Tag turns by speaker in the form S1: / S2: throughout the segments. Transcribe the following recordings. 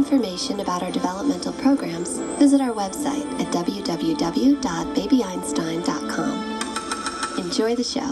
S1: information about our developmental programs, visit our website at www.babyeinstein.com. Enjoy the show.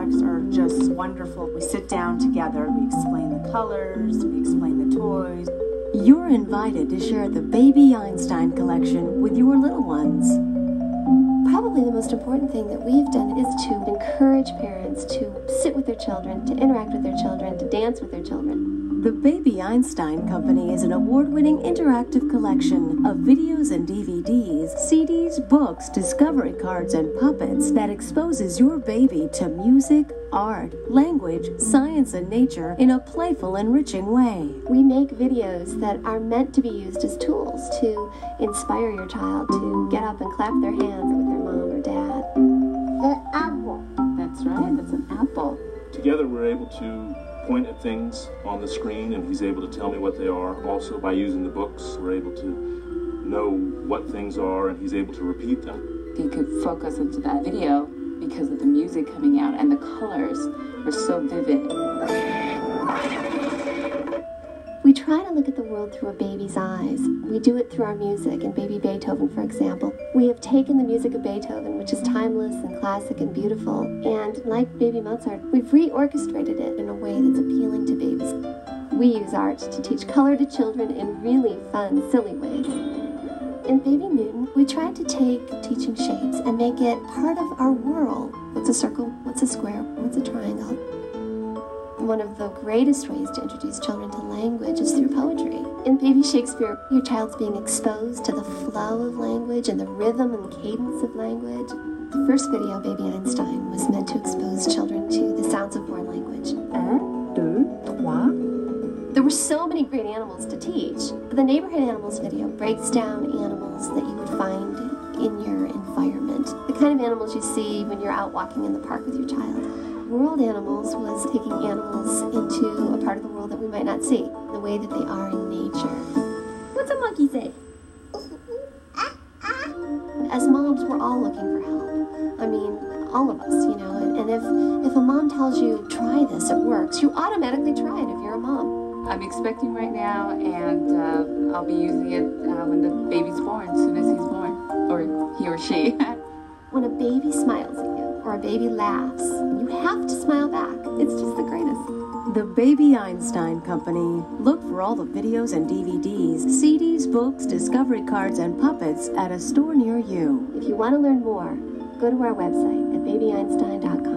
S2: products are just wonderful. We sit down together, we explain the colors, we explain the toys.
S3: You're invited to share the Baby Einstein collection with your little ones.
S1: Probably the most important thing that we've done is to encourage parents to sit with their children, to interact with their children, to dance with their children.
S3: The Baby Einstein Company is an award-winning interactive collection of videos and DVDs, CDs, books, discovery cards, and puppets that exposes your baby to music, art, language, science, and nature in a playful, enriching way.
S1: We make videos that are meant to be used as tools to inspire your child to get up and clap their hands with their mom or dad.
S4: The apple.
S5: That's right, that's an apple.
S6: Together we're able to point at things on the screen and he's able to tell me what they are. Also by using the books, we're able to know what things are and he's able to repeat them.
S5: You could focus into that video because of the music coming out and the colors were so vivid.
S1: We try to look at the world through a baby's eyes. We do it through our music, and Baby Beethoven, for example. We have taken the music of Beethoven, which is timeless and classic and beautiful, and like Baby Mozart, we've reorchestrated it in a way that's appealing to babies. We use art to teach color to children in really fun, silly ways. In Baby Newton, we tried to take teaching shapes and make it part of our world. What's a circle? What's a square? What's a triangle? One of the greatest ways to introduce children to language is through poetry. In Baby Shakespeare, your child's being exposed to the flow of language and the rhythm and cadence of language. The first video, Baby Einstein, was meant to expose children to the sounds of born language.
S2: 1, 2, 3.
S1: There were so many great animals to teach. The Neighborhood Animals video breaks down animals that you would find in your environment. The kind of animals you see when you're out walking in the park with your child. World Animals was taking animals into a part of the world that we might not see, the way that they are in nature. What's a monkey say? As moms, we're all looking for help. I mean, all of us, you know, and if a mom tells you, try this, it works, you automatically try it if you're a mom.
S5: I'm expecting right now, and I'll be using it when the baby's born, as soon as he's born, or he or she.
S1: When a baby smiles at you, or a baby laughs, you have to smile back. It's just the greatest.
S3: The Baby Einstein Company. Look for all the videos and DVDs, CDs, books, discovery cards, and puppets at a store near you.
S1: If you want to learn more, go to our website at babyeinstein.com.